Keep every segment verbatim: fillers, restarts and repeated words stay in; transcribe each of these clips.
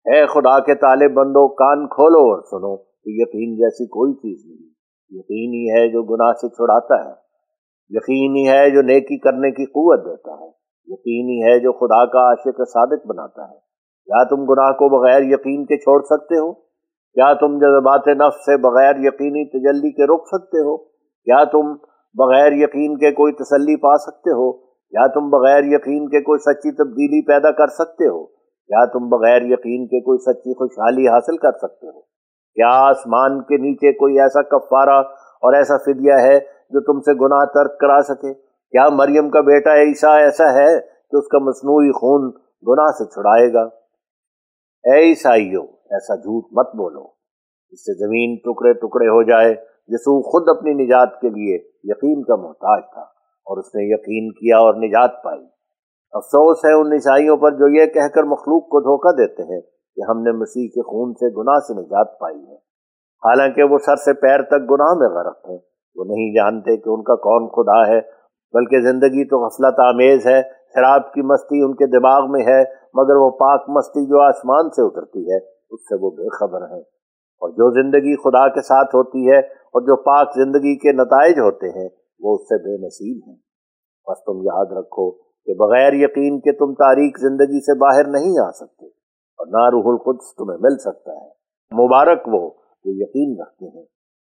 اے خدا کے طالب بندو، کان کھولو اور سنو کہ یقین جیسی کوئی چیز نہیں۔ یقین ہی ہے جو گناہ سے چھڑاتا ہے، یقین ہی ہے جو نیکی کرنے کی قوت دیتا ہے، یقین ہی ہے جو خدا کا عاشق صادق بناتا ہے۔ کیا تم گناہ کو بغیر یقین کے چھوڑ سکتے ہو؟ کیا تم جذبات نفس سے بغیر یقینی تجلی کے روک سکتے ہو؟ کیا تم بغیر یقین کے کوئی تسلی پا سکتے ہو؟ کیا تم بغیر یقین کے کوئی سچی تبدیلی پیدا کر سکتے ہو؟ کیا تم بغیر یقین کے کوئی سچی خوشحالی حاصل کر سکتے ہو؟ کیا آسمان کے نیچے کوئی ایسا کفارہ اور ایسا فدیہ ہے جو تم سے گناہ ترک کرا سکے؟ کیا مریم کا بیٹا عیسیٰ ایسا ہے کہ اس کا مصنوعی خون گناہ سے چھڑائے گا؟ اے عیسائیو، ایسا جھوٹ مت بولو، اس سے زمین ٹکڑے ٹکڑے ہو جائے۔ یسوع خود اپنی نجات کے لیے یقین کا محتاج تھا اور اس نے یقین کیا اور نجات پائی۔ افسوس ہے ان عیسائیوں پر جو یہ کہہ کر مخلوق کو دھوکہ دیتے ہیں کہ ہم نے مسیح کے خون سے گناہ سے نجات پائی ہے، حالانکہ وہ سر سے پیر تک گناہ میں غرق ہیں۔ وہ نہیں جانتے کہ ان کا کون خدا ہے، بلکہ زندگی تو غفلت آمیز ہے۔ شراب کی مستی ان کے دماغ میں ہے، مگر وہ پاک مستی جو آسمان سے اترتی ہے اس سے وہ بے خبر ہیں۔ اور جو زندگی خدا کے ساتھ ہوتی ہے اور جو پاک زندگی کے نتائج ہوتے ہیں وہ اس سے بے نصیب ہیں۔ بس تم یاد رکھو کہ بغیر یقین کے تم تاریک زندگی سے باہر نہیں آ سکتے، اور نہ روح القدس تمہیں مل سکتا ہے۔ مبارک وہ جو یقین رکھتے ہیں،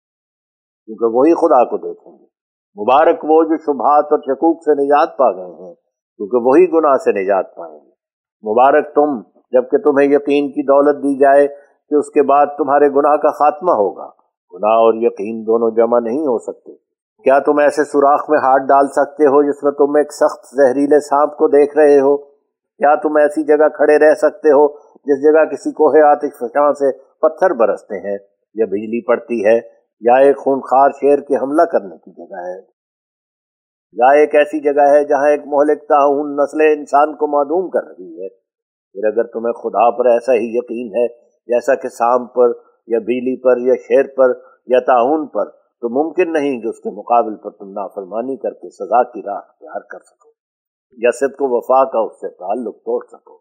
کیونکہ وہی خدا کو دیکھیں گے۔ مبارک وہ جو شبہات اور شکوک سے نجات پا گئے ہیں، کیونکہ وہی گناہ سے نجات پائیں گے۔ مبارک تم جبکہ تمہیں یقین کی دولت دی جائے کہ اس کے بعد تمہارے گناہ کا خاتمہ ہوگا۔ گناہ اور یقین دونوں جمع نہیں ہو سکتے۔ کیا تم ایسے سوراخ میں ہاتھ ڈال سکتے ہو جس میں تم ایک سخت زہریلے سانپ کو دیکھ رہے ہو؟ کیا تم ایسی جگہ کھڑے رہ سکتے ہو جس جگہ کسی کوہ آتش فشاں سے پتھر برستے ہیں یا بجلی پڑتی ہے، یا ایک خونخوار شیر کے حملہ کرنے کی جگہ ہے، یا ایک ایسی جگہ ہے جہاں ایک مہلک طاعون نسل انسان کو معدوم کر رہی ہے؟ پھر اگر تمہیں خدا پر ایسا ہی یقین ہے جیسا کہ سانپ پر یا بجلی پر یا شیر پر یا طاعون پر، تو ممکن نہیں کہ اس کے مقابل پر تم نافرمانی کر کے سزا کی راہ اختیار کر سکو یا صدق و وفا کا اس سے تعلق توڑ سکو۔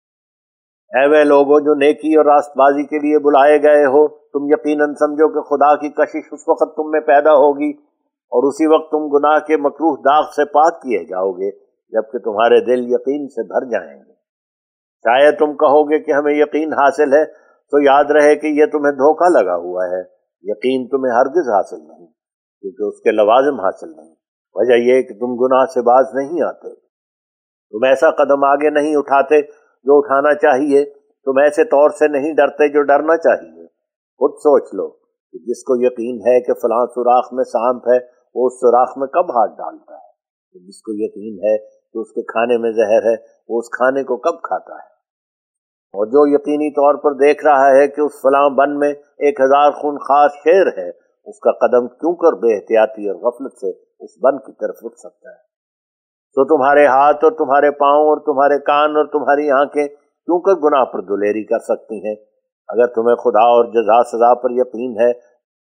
اے وہ لوگوں جو نیکی اور راست بازی کے لیے بلائے گئے ہو، تم یقیناً سمجھو کہ خدا کی کشش اس وقت تم میں پیدا ہوگی اور اسی وقت تم گناہ کے مکروہ داغ سے پاک کیے جاؤ گے، جبکہ تمہارے دل یقین سے بھر جائیں گے۔ شاید تم کہو گے کہ ہمیں یقین حاصل ہے، تو یاد رہے کہ یہ تمہیں دھوکہ لگا ہوا ہے۔ یقین تمہیں ہرگز حاصل نہیں، کیونکہ اس کے لوازم حاصل نہیں۔ وجہ یہ کہ تم گناہ سے باز نہیں آتے، تم ایسا قدم آگے نہیں اٹھاتے جو اٹھانا چاہیے، تم ایسے طور سے نہیں ڈرتے جو ڈرنا چاہیے۔ خود سوچ لو کہ جس کو یقین ہے کہ فلاں سوراخ میں سانپ ہے، وہ اس سوراخ میں کب ہاتھ ڈالتا ہے؟ جس کو یقین ہے کہ اس کے کھانے میں زہر ہے، وہ اس کھانے کو کب کھاتا ہے؟ اور جو یقینی طور پر دیکھ رہا ہے کہ اس فلاں بن میں ایک ہزار خونخوار شیر ہے، اس کا قدم کیوں کر بے احتیاطی اور غفلت سے اس بن کی طرف رک سکتا ہے؟ تو تمہارے ہاتھ اور تمہارے پاؤں اور تمہارے کان اور تمہاری آنکھیں کیوں کر گناہ پر دلیری کر سکتی ہیں؟ اگر تمہیں خدا اور جزا سزا پر یقین ہے،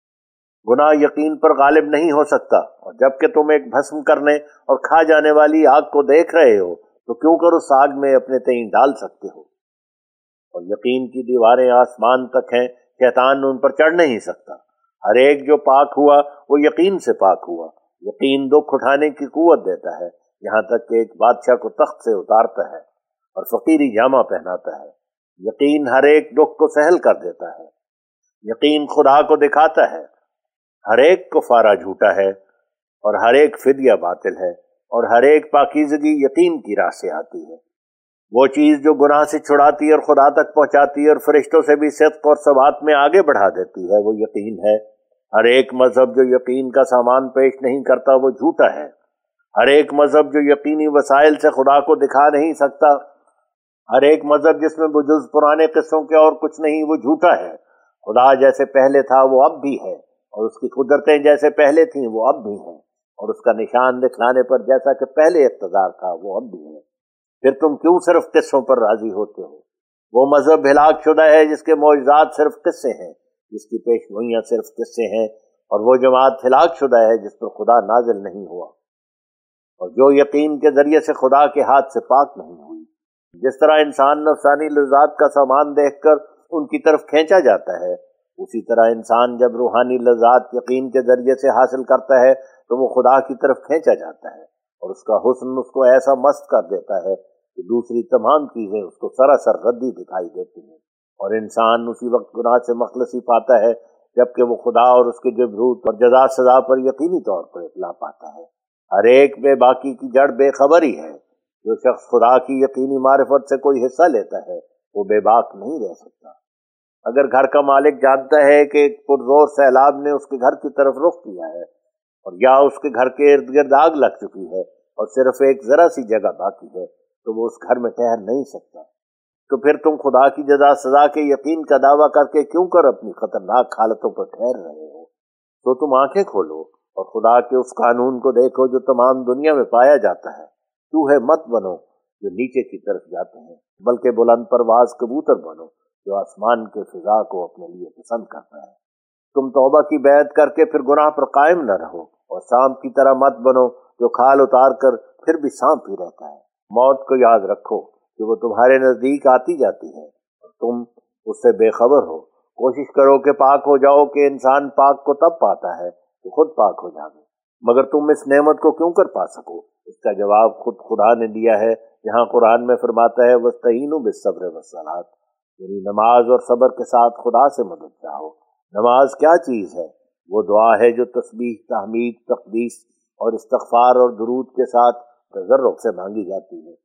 گناہ یقین پر غالب نہیں ہو سکتا، اور جبکہ تم ایک بھسم کرنے اور کھا جانے والی آگ کو دیکھ رہے ہو تو کیوں کر اس آگ میں اپنے تئیں ڈال سکتے ہو؟ اور یقین کی دیواریں آسمان تک ہیں، شیطان ان پر چڑھ نہیں سکتا۔ ہر ایک جو پاک ہوا وہ یقین سے پاک ہوا۔ یقین دکھ اٹھانے کی قوت دیتا ہے، یہاں تک کہ ایک بادشاہ کو تخت سے اتارتا ہے اور فقیری جامہ پہناتا ہے۔ یقین ہر ایک دکھ کو سہل کر دیتا ہے۔ یقین خدا کو دکھاتا ہے۔ ہر ایک کفارہ جھوٹا ہے اور ہر ایک فدیہ باطل ہے، اور ہر ایک پاکیزگی یقین کی راہ سے آتی ہے۔ وہ چیز جو گناہ سے چھڑاتی اور خدا تک پہنچاتی اور فرشتوں سے بھی صدق اور ثبات میں آگے بڑھا دیتی ہے، وہ یقین ہے۔ ہر ایک مذہب جو یقین کا سامان پیش نہیں کرتا وہ جھوٹا ہے۔ ہر ایک مذہب جو یقینی وسائل سے خدا کو دکھا نہیں سکتا، ہر ایک مذہب جس میں بجز پرانے قصوں کے اور کچھ نہیں، وہ جھوٹا ہے۔ خدا جیسے پہلے تھا وہ اب بھی ہے، اور اس کی قدرتیں جیسے پہلے تھیں وہ اب بھی ہیں، اور اس کا نشان دکھلانے پر جیسا کہ پہلے اقتدار تھا وہ اب بھی ہے۔ پھر تم کیوں صرف قصوں پر راضی ہوتے ہو؟ وہ مذہب ہلاک شدہ ہے جس کے معجزات صرف قصے ہیں، جس کی پیشگوئیاں صرف قصے ہیں، اور وہ جماعت ہلاک شدہ ہے جس پر خدا نازل نہیں ہوا، اور جو یقین کے ذریعے سے خدا کے ہاتھ سے پاک نہیں ہوئی۔ جس طرح انسان نفسانی لذات کا سامان دیکھ کر ان کی طرف کھینچا جاتا ہے، اسی طرح انسان جب روحانی لذات یقین کے ذریعے سے حاصل کرتا ہے تو وہ خدا کی طرف کھینچا جاتا ہے، اور اس کا حسن اس کو ایسا مست کر دیتا ہے کہ دوسری تمام چیزیں اس کو سراسر ردی دکھائی دیتی ہیں، اور انسان اسی وقت گناہ سے مخلصی پاتا ہے جبکہ وہ خدا اور اس کے جبروت اور جزا سزا پر یقینی طور پر اطلاع پاتا ہے۔ ہر ایک بے باکی کی جڑ بے خبری ہے۔ جو شخص خدا کی یقینی معرفت سے کوئی حصہ لیتا ہے وہ بے باک نہیں رہ سکتا۔ اگر گھر کا مالک جانتا ہے کہ ایک پرزور سیلاب نے اس کے گھر کی طرف رخ کیا ہے، اور یا اس کے گھر کے ارد گرد آگ لگ چکی ہے اور صرف ایک ذرا سی جگہ باقی ہے، تو وہ اس گھر میں ٹھہر نہیں سکتا۔ تو پھر تم خدا کی جزا سزا کے یقین کا دعویٰ کر کے کیوں کر اپنی خطرناک حالتوں پر ٹھہر رہے ہو؟ تو تم آنکھیں کھولو اور خدا کے اس قانون کو دیکھو جو تمام دنیا میں پایا جاتا ہے۔ چوہے مت بنو جو نیچے کی طرف جاتے ہیں، بلکہ بلند پرواز کبوتر بنو جو آسمان کے فضا کو اپنے لیے پسند کرتا ہے۔ تم توبہ کی بیعت کر کے پھر گناہ پر قائم نہ رہو، اور سانپ کی طرح مت بنو جو کھال اتار کر پھر بھی سانپ ہی رہتا ہے۔ موت کو یاد رکھو کہ وہ تمہارے نزدیک آتی جاتی ہے اور تم اس سے بے خبر ہو۔ کوشش کرو کہ پاک ہو جاؤ، کہ انسان پاک کو تب پاتا ہے کہ خود پاک ہو جائے۔ مگر تم اس نعمت کو کیوں کر پا سکو؟ اس کا جواب خود خدا نے دیا ہے، جہاں قرآن میں فرماتا ہے وَاسْتَعِینُوا بِالصَّبْرِ وَالصَّلَاةِ، یعنی نماز اور صبر کے ساتھ خدا سے مدد چاہو۔ نماز کیا چیز ہے؟ وہ دعا ہے جو تسبیح، تحمید، تقدیس اور استغفار اور درود کے ساتھ تضرع سے مانگی جاتی ہے۔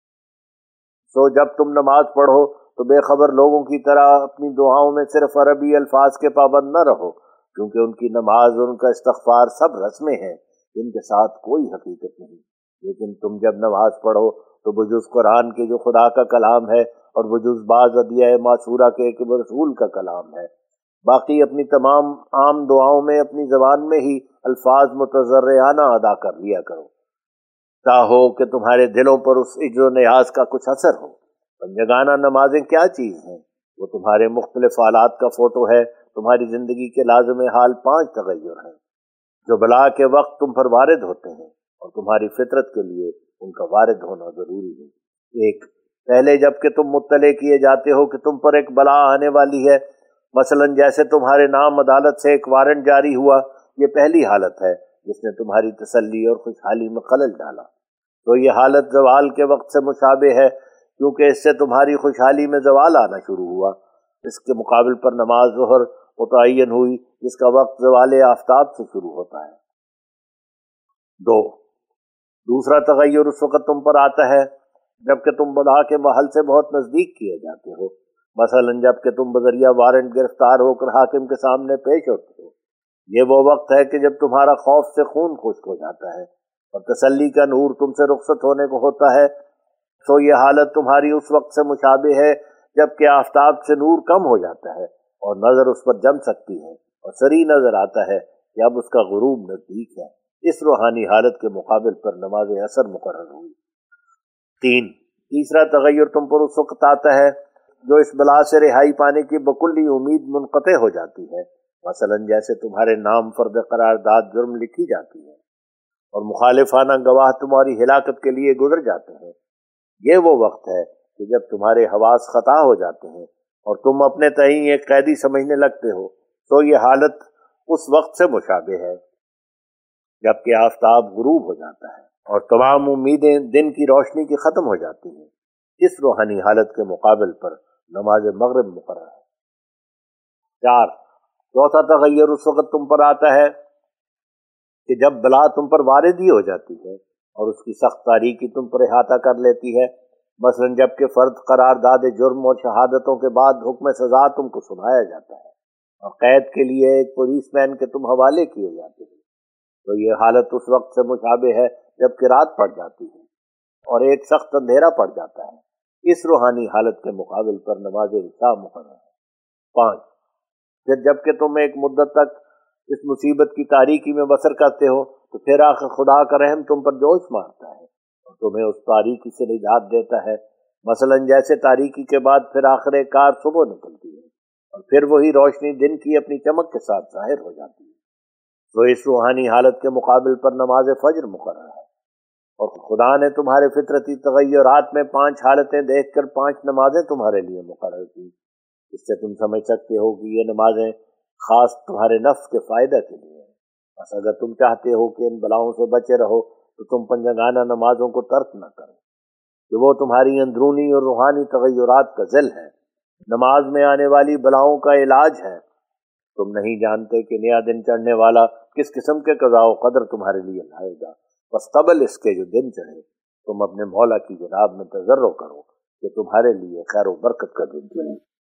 سو جب تم نماز پڑھو تو بے خبر لوگوں کی طرح اپنی دعاؤں میں صرف عربی الفاظ کے پابند نہ رہو، کیونکہ ان کی نماز اور ان کا استغفار سب رسمیں ہیں جن کے ساتھ کوئی حقیقت نہیں۔ لیکن تم جب نماز پڑھو تو بجز قرآن کے جو خدا کا کلام ہے اور بجز بعض ادعیہ معصورہ کے ایک رسول کا کلام ہے، باقی اپنی تمام عام دعاؤں میں اپنی زبان میں ہی الفاظ متضرعانہ ادا کر لیا کرو، تاہو کہ تمہارے دلوں پر اس عجز و نیاز کا کچھ اثر ہو۔ بندگانہ نمازیں کیا چیز ہیں؟ وہ تمہارے مختلف حالات کا فوٹو ہے۔ تمہاری زندگی کے لازم حال پانچ تغیر ہیں جو بلا کے وقت تم پر وارد ہوتے ہیں، اور تمہاری فطرت کے لیے ان کا وارد ہونا ضروری ہے۔ ایک، پہلے جب کہ تم مطلع کیے جاتے ہو کہ تم پر ایک بلا آنے والی ہے، مثلا جیسے تمہارے نام عدالت سے ایک وارنٹ جاری ہوا، یہ پہلی حالت ہے جس نے تمہاری تسلی اور خوشحالی میں خلل ڈالا۔ تو یہ حالت زوال کے وقت سے مشابہ ہے، کیونکہ اس سے تمہاری خوشحالی میں زوال آنا شروع ہوا۔ اس کے مقابل پر نماز ظہر متعین ہوئی جس کا وقت زوال آفتاب سے شروع ہوتا ہے۔ دو، دوسرا تغیر اس وقت تم پر آتا ہے جب کہ تم بلا کے محل سے بہت نزدیک کیے جاتے ہو، مثلا جب کہ تم بذریعہ وارنٹ گرفتار ہو کر حاکم کے سامنے پیش ہوتے ہو۔ یہ وہ وقت ہے کہ جب تمہارا خوف سے خون خشک ہو جاتا ہے اور تسلی کا نور تم سے رخصت ہونے کو ہوتا ہے۔ سو یہ حالت تمہاری اس وقت سے مشابہ ہے جب کہ آفتاب سے نور کم ہو جاتا ہے اور نظر اس پر جم سکتی ہے اور سری نظر آتا ہے کہ اب اس کا غروب نزدیک ہے۔ اس روحانی حالت کے مقابل پر نماز عصر مقرر ہوئی۔ تین، تیسرا تغیر تم پر اس وقت آتا ہے جو اس بلا سے رہائی پانے کی بکلی امید منقطع ہو جاتی ہے، مثلا جیسے تمہارے نام فرد قرارداد جرم لکھی جاتی ہے اور مخالفانہ گواہ تمہاری ہلاکت کے لیے گزر جاتے ہیں۔ یہ وہ وقت ہے کہ جب تمہارے حواس خطا ہو جاتے ہیں اور تم اپنے تئیں ایک قیدی سمجھنے لگتے ہو، تو یہ حالت اس وقت سے مشابہ ہے جب کہ آفتاب غروب ہو جاتا ہے اور تمام امیدیں دن کی روشنی کی ختم ہو جاتی ہیں۔ اس روحانی حالت کے مقابل پر نماز مغرب مقرر ہے۔ چار، چوتھا تغیر اس وقت تم پر آتا ہے کہ جب بلا تم پر وارد ہی ہو جاتی ہے اور اس کی سخت تاریکی تم پر احاطہ کر لیتی ہے، مثلا جب کہ فرد قرار داد جرم اور شہادتوں کے بعد حکم سزا تم کو سنایا جاتا ہے اور قید کے لیے ایک پولیس مین کے تم حوالے کیے جاتے ہیں، تو یہ حالت اس وقت سے مشابہ ہے جب کہ رات پڑ جاتی ہے اور ایک سخت اندھیرا پڑ جاتا ہے۔ اس روحانی حالت کے مقابل پر نماز عشاء مقرر ہے۔ پانچ، پھر جب کہ تم ایک مدت تک اس مصیبت کی تاریکی میں بسر کرتے ہو تو پھر آخر خدا کا رحم تم پر جوش مارتا ہے اور تمہیں اس تاریکی سے نجات دیتا ہے، مثلا جیسے تاریکی کے بعد پھر آخر کار صبح نکلتی ہے اور پھر وہی روشنی دن کی اپنی چمک کے ساتھ ظاہر ہو جاتی ہے۔ تو اس روحانی حالت کے مقابل پر نماز فجر مقرر ہے۔ اور خدا نے تمہارے فطرتی تغیرات میں پانچ حالتیں دیکھ کر پانچ نمازیں تمہارے لیے مقرر کی۔ اس سے تم سمجھ سکتے ہو کہ یہ نمازیں خاص تمہارے نفس کے فائدہ کے لیے ہیں۔ بس اگر تم چاہتے ہو کہ ان بلاؤں سے بچے رہو تو تم پنجگانہ نمازوں کو ترک نہ کرو، کہ وہ تمہاری اندرونی اور روحانی تغیرات کا ذل ہے، نماز میں آنے والی بلاؤں کا علاج ہے۔ تم نہیں جانتے کہ نیا دن چڑھنے والا کس قسم کے قضاء و قدر تمہارے لیے لائے گا، بس قبل اس کے جو دن چڑھے تم اپنے مولا کی جناب میں تضرع کرو کہ تمہارے لیے خیر و برکت کا دن چڑھے۔